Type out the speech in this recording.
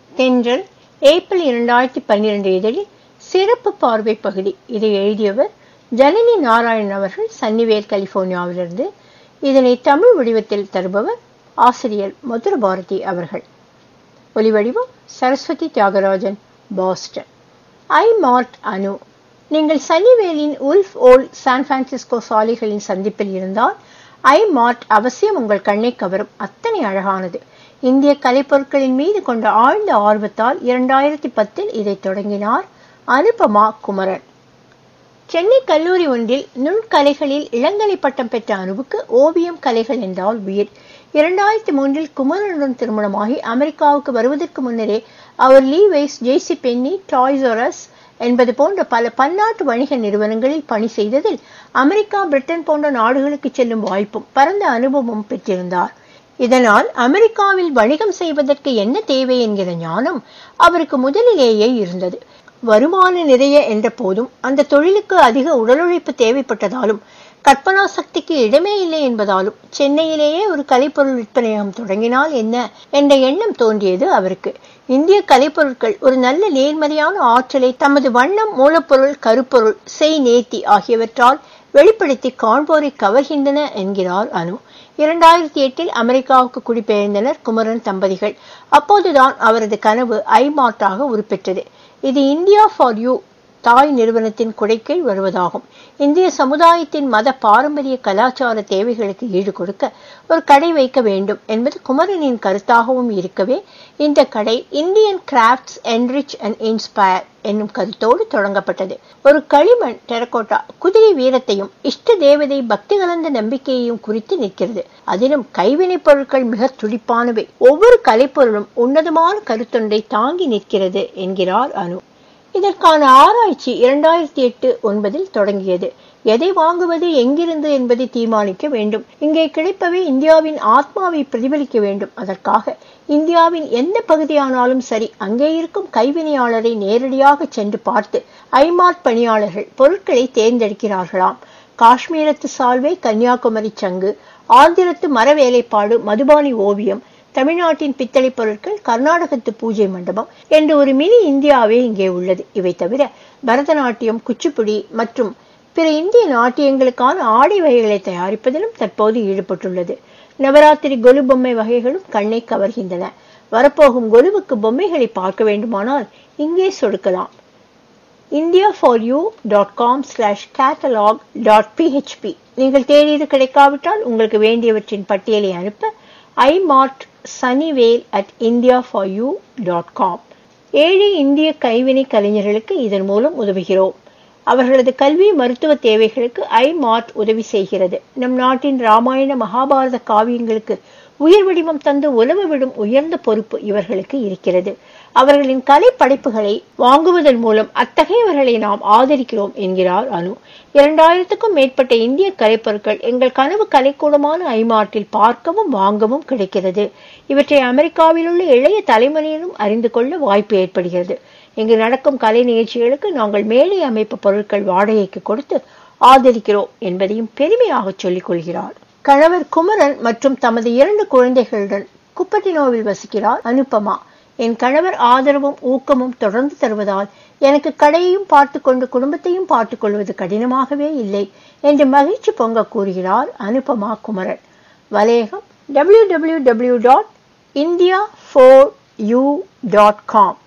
தென்றல் ஏப்ரல் 2012 இதழில் சிறப்பு பார்வை பகுதி. இதை எழுதியவர் ஜனனி நாராயணன் அவர்கள், சன்னிவேல், கலிபோர்னியாவிலிருந்து. இதனை தமிழ் வடிவத்தில் தருபவர் ஆசிரியர் மதுர பாரதி அவர்கள். ஒலிவடிவம் Saraswathi Thiagarajan, Boston. I Mart Anu. நீங்கள் சன்னிவேலின் உல்ஃப் ஓல்ட் சான் பிரான்சிஸ்கோ சாலைகளின் சந்திப்பில் இருந்தால் ஐ மார்ட் அவசியம் உங்கள் கண்ணை கவரும். அத்தனை அழகானது. இந்திய கலைப்பொருட்களின் மீது கொண்ட ஆழ்ந்த ஆர்வத்தால் 2010 இதை தொடங்கினார் அனுபமா குமரன். சென்னை கல்லூரி ஒன்றில் நுண்கலைகளில் இளங்கலை பட்டம் பெற்ற அனுவுக்கு ஓவியம் கலைகள் என்றால் உயிர். 2003 குமரனுடன் திருமணமாகி அமெரிக்காவுக்கு வருவதற்கு முன்னரே அவர் Levi's, JC Penney, Toys R Us என்பது போன்ற பல பன்னாட்டு வணிக நிறுவனங்களில் பணி செய்ததில் அமெரிக்கா, பிரிட்டன் போன்ற நாடுகளுக்கு செல்லும் வாய்ப்பும் பரந்த அனுபவமும் பெற்றிருந்தார். இதனால் அமெரிக்காவில் வணிகம் செய்வதற்கு என்ன தேவை என்கிற ஞானம் அவருக்கு முதலிலேயே இருந்தது. வருமான நிறைய என்ற போதும் அந்த தொழிலுக்கு அதிக உடல் உழைப்பு தேவைப்பட்டதாலும் கற்பனா சக்திக்கு இடமே இல்லை என்பதாலும் சென்னையிலேயே ஒரு கலைப்பொருள் விற்பனையகம் தொடங்கினால் என்ன என்ற எண்ணம் தோன்றியது அவருக்கு. இந்திய கலைப்பொருட்கள் ஒரு நல்ல நேர்மறையான ஆற்றலை தமது வண்ணம், மூலப்பொருள், கருப்பொருள், செய், நேர்த்தி ஆகியவற்றால் வெளிப்படுத்தி காண்போரை கவர்கின்றன என்கிறார் அனு. 2008 அமெரிக்காவுக்கு குடிபெயர்ந்தனர் குமரன் தம்பதிகள். அப்போதுதான் அவரது கனவு ஐ மார்ட்டாக உருப்பெற்றது. இது இந்தியா ஃபார் யூ தாய் நிறுவனத்தின் குடைக்கீழ் வருவதாகும். இந்திய சமுதாயத்தின் மத, பாரம்பரிய, கலாச்சார தேவைகளுக்கு ஈடு கொடுக்க ஒரு கடை வைக்க வேண்டும் என்பது குமரனின் கருத்தாகவும் இருக்கவே இந்த கடை Indian crafts enrich and inspire என்னும் கருத்தோடு தொடங்கப்பட்டது. ஒரு களிமண் டெரகோட்டா குதிரை வீரத்தையும் இஷ்ட தேவதை பக்தி கலந்த நம்பிக்கையையும் குறித்து நிற்கிறது. அதிலும் கைவினை பொருட்கள் மிக துடிப்பானவை. ஒவ்வொரு கலைப்பொருளும் உன்னதமான கருத்தொன்றை தாங்கி நிற்கிறது என்கிறார் அனு. இதற்கான ஆராய்ச்சி 2008-9 தொடங்கியது. எதை வாங்குவது, எங்கிருந்து என்பதை தீர்மானிக்க வேண்டும். இங்கே கிடைப்பவை இந்தியாவின் ஆத்மாவை பிரதிபலிக்க வேண்டும். அதற்காக இந்தியாவின் எந்த பகுதியானாலும் சரி, அங்கே இருக்கும் கைவினையாளரை நேரடியாக சென்று பார்த்து ஐமார்ட் பணியாளர்கள் பொருட்களை தேர்ந்தெடுக்கிறார்களாம். காஷ்மீரத்து சால்வை, கன்னியாகுமரி சங்கு, ஆந்திரத்து மர வேலைப்பாடு, மதுபானி ஓவியம், தமிழ்நாட்டின் பித்தளை பொருட்கள், கர்நாடகத்து பூஜை மண்டபம் என்று ஒரு மினி இந்தியாவே இங்கே உள்ளது. இவை தவிர பரதநாட்டியம், குச்சிப்புடி மற்றும் பிற இந்திய நாட்டியங்களுக்கான ஆடை வகைகளை தயாரிப்பதிலும் தற்போது ஈடுபட்டுள்ளது. நவராத்திரி கொலு பொம்மை வகைகளும் கண்ணை கவர்கின்றன. வரப்போகும் கொலுவுக்கு பொம்மைகளை பார்க்க வேண்டுமானால் இங்கே சொடுக்கலாம். indiaforyou.com/catalog.php. நீங்கள் தேடியது கிடைக்காவிட்டால் உங்களுக்கு வேண்டியவற்றின் பட்டியலை அனுப்ப imartsunnyvale@indiaforyou.com. ஏழை இந்திய கைவினை கலைஞர்களுக்கு இதன் மூலம் உதவுகிறோம். அவர்களது கல்வி, மருத்துவ தேவைகளுக்கு ஐ மார்ட் உதவி செய்கிறது. நம் நாட்டின் ராமாயண, மகாபாரத காவியங்களுக்கு உயிர் வடிவம் தந்து உலவ விடும் உயர்ந்த பொறுப்பு இவர்களுக்கு இருக்கிறது. அவர்களின் கலை படைப்புகளை வாங்குவதன் மூலம் அத்தகையவர்களை நாம் ஆதரிக்கிறோம் என்கிறார் அனு. 2000க்கும் மேற்பட்ட இந்திய கலைப்பொருட்கள் எங்கள் கனவு கலைக்கூடமான ஐமார்ட்டில் பார்க்கவும் வாங்கவும் கிடைக்கிறது. இவற்றை அமெரிக்காவில் உள்ள இளைய தலைமுறையினரும் அறிந்து கொள்ள வாய்ப்பு ஏற்படுகிறது. இங்கு நடக்கும் கலை நிகழ்ச்சிகளுக்கு நாங்கள் மேலே அமைப்பு பொருட்கள் வாடகைக்கு கொடுத்து ஆதரிக்கிறோம் என்பதையும் பெருமையாக சொல்லிக் கொள்கிறார். கணவர் குமரன் மற்றும் தமது 2 குழந்தைகளுடன் குப்பட்டினோவில் வசிக்கிறார் அனுபமா. என் கணவர் ஆதரவும் ஊக்கமும் தொடர்ந்து தருவதால் எனக்கு கடையையும் பார்த்துக்கொண்டு குடும்பத்தையும் பார்த்துக் கொள்வது கடினமாகவே இல்லை என்று மகிழ்ச்சி பொங்க கூறுகிறார் அனுபமா குமரன். வலையகம் www.indiaforyou.com.